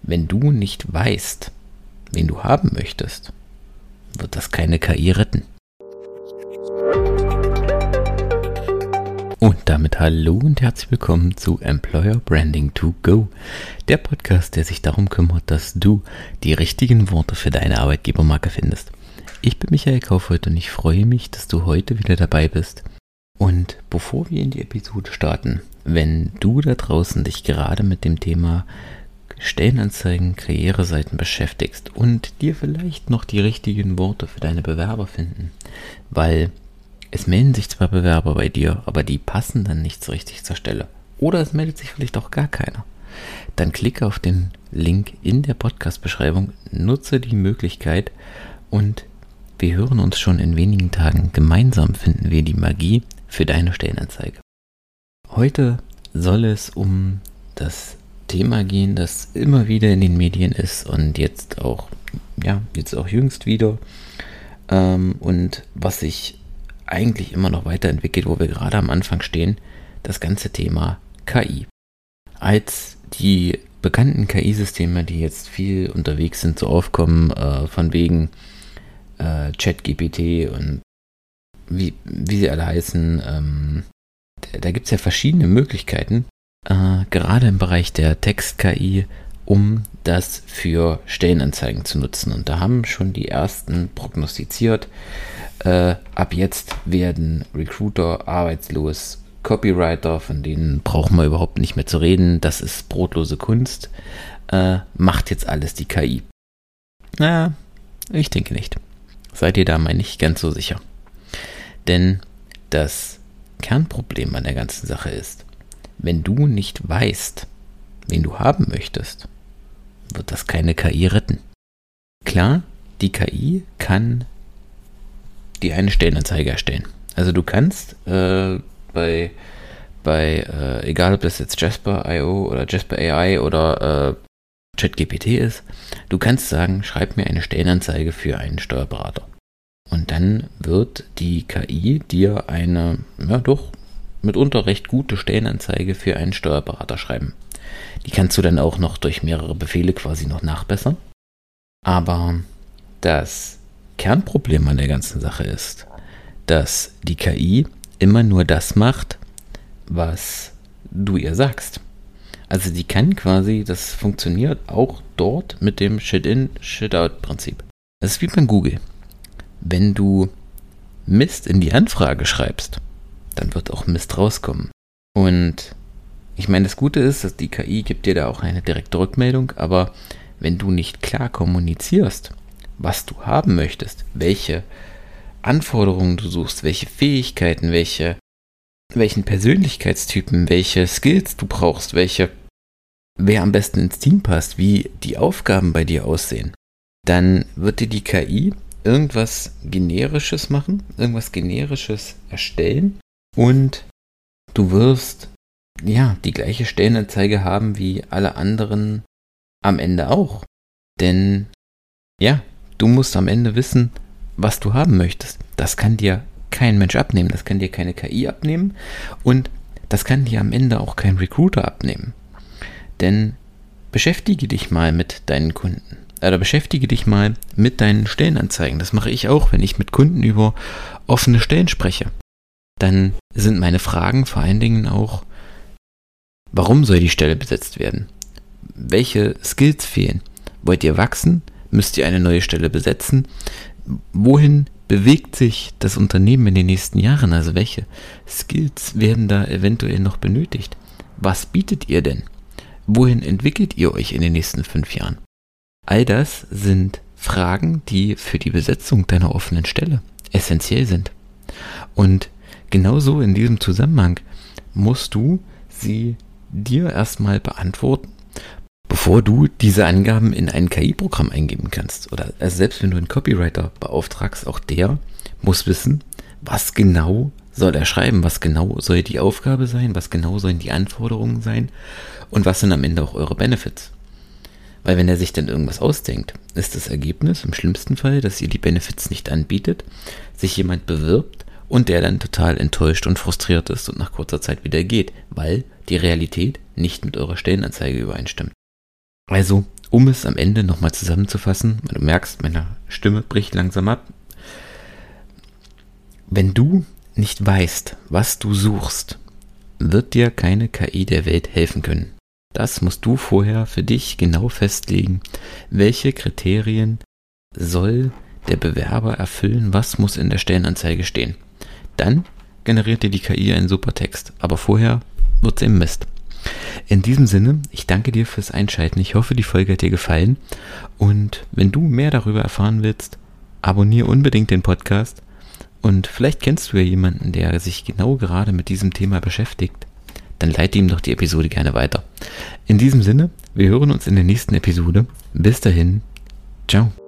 Wenn du nicht weißt, wen du haben möchtest, wird das keine KI retten. Und damit hallo und herzlich willkommen zu Employer Branding to Go, der Podcast, der sich darum kümmert, dass du die richtigen Worte für deine Arbeitgebermarke findest. Ich bin Michael Kaufhold und ich freue mich, dass du heute wieder dabei bist. Und bevor wir in die Episode starten, wenn du da draußen dich gerade mit dem Thema Stellenanzeigen, Karriereseiten beschäftigst und dir vielleicht noch die richtigen Worte für deine Bewerber finden, weil es melden sich zwar Bewerber bei dir, aber die passen dann nicht so richtig zur Stelle. Oder es meldet sich vielleicht auch gar keiner. Dann klicke auf den Link in der Podcast-Beschreibung, nutze die Möglichkeit und wir hören uns schon in wenigen Tagen. Gemeinsam finden wir die Magie für deine Stellenanzeige. Heute soll es um das Thema gehen, das immer wieder in den Medien ist und jetzt auch jüngst wieder und was sich eigentlich immer noch weiterentwickelt, wo wir gerade am Anfang stehen, das ganze Thema KI. Als die bekannten KI-Systeme, die jetzt viel unterwegs sind, so aufkommen, von wegen ChatGPT und wie sie alle heißen, da gibt es ja verschiedene Möglichkeiten, gerade im Bereich der Text-KI, um das für Stellenanzeigen zu nutzen. Und da haben schon die ersten prognostiziert, ab jetzt werden Recruiter arbeitslos, Copywriter, von denen brauchen wir überhaupt nicht mehr zu reden, das ist brotlose Kunst, macht jetzt alles die KI. Na, ich denke nicht. Seid ihr da mal nicht ganz so sicher. Denn das Kernproblem an der ganzen Sache ist, wenn du nicht weißt, wen du haben möchtest, wird das keine KI retten. Klar, die KI kann dir eine Stellenanzeige erstellen. Also du kannst bei egal ob das jetzt Jasper.io oder Jasper AI oder ChatGPT ist, du kannst sagen, schreib mir eine Stellenanzeige für einen Steuerberater. Und dann wird die KI dir eine, doch mitunter recht gute Stellenanzeige für einen Steuerberater schreiben. Die kannst du dann auch noch durch mehrere Befehle quasi noch nachbessern. Aber das Kernproblem an der ganzen Sache ist, dass die KI immer nur das macht, was du ihr sagst. Also die kann quasi, das funktioniert auch dort mit dem Shit-in, Shit-out-Prinzip. Das ist wie bei Google. Wenn du Mist in die Anfrage schreibst, dann wird auch Mist rauskommen. Und ich meine, das Gute ist, dass die KI gibt dir da auch eine direkte Rückmeldung, aber wenn du nicht klar kommunizierst, was du haben möchtest, welche Anforderungen du suchst, welche Fähigkeiten, welchen Persönlichkeitstypen, welche Skills du brauchst, wer am besten ins Team passt, wie die Aufgaben bei dir aussehen, dann wird dir die KI irgendwas Generisches machen, irgendwas Generisches erstellen und du wirst die gleiche Stellenanzeige haben wie alle anderen am Ende auch. Denn du musst am Ende wissen, was du haben möchtest. Das kann dir kein Mensch abnehmen, das kann dir keine KI abnehmen und das kann dir am Ende auch kein Recruiter abnehmen. Denn beschäftige dich mal mit deinen Kunden oder beschäftige dich mal mit deinen Stellenanzeigen. Das mache ich auch, wenn ich mit Kunden über offene Stellen spreche. Dann sind meine Fragen vor allen Dingen auch, warum soll die Stelle besetzt werden? Welche Skills fehlen? Wollt ihr wachsen? Müsst ihr eine neue Stelle besetzen? Wohin bewegt sich das Unternehmen in den nächsten Jahren? Also welche Skills werden da eventuell noch benötigt? Was bietet ihr denn? Wohin entwickelt ihr euch in den nächsten 5 Jahren? All das sind Fragen, die für die Besetzung deiner offenen Stelle essentiell sind. Und genauso in diesem Zusammenhang musst du sie dir erstmal beantworten, bevor du diese Angaben in ein KI-Programm eingeben kannst. Oder also selbst wenn du einen Copywriter beauftragst, auch der muss wissen, was genau soll er schreiben, was genau soll die Aufgabe sein, was genau sollen die Anforderungen sein und was sind am Ende auch eure Benefits. Weil wenn er sich dann irgendwas ausdenkt, ist das Ergebnis im schlimmsten Fall, dass ihr die Benefits nicht anbietet, sich jemand bewirbt und der dann total enttäuscht und frustriert ist und nach kurzer Zeit wieder geht, weil die Realität nicht mit eurer Stellenanzeige übereinstimmt. Also um es am Ende nochmal zusammenzufassen, du merkst, meine Stimme bricht langsam ab. Wenn du nicht weißt, was du suchst, wird dir keine KI der Welt helfen können. Das musst du vorher für dich genau festlegen. Welche Kriterien soll der Bewerber erfüllen? Was muss in der Stellenanzeige stehen? Dann generiert dir die KI einen super Text. Aber vorher wird's eben Mist. In diesem Sinne, ich danke dir fürs Einschalten. Ich hoffe, die Folge hat dir gefallen. Und wenn du mehr darüber erfahren willst, abonniere unbedingt den Podcast. Und vielleicht kennst du ja jemanden, der sich genau gerade mit diesem Thema beschäftigt. Dann leite ihm doch die Episode gerne weiter. In diesem Sinne, wir hören uns in der nächsten Episode. Bis dahin, ciao.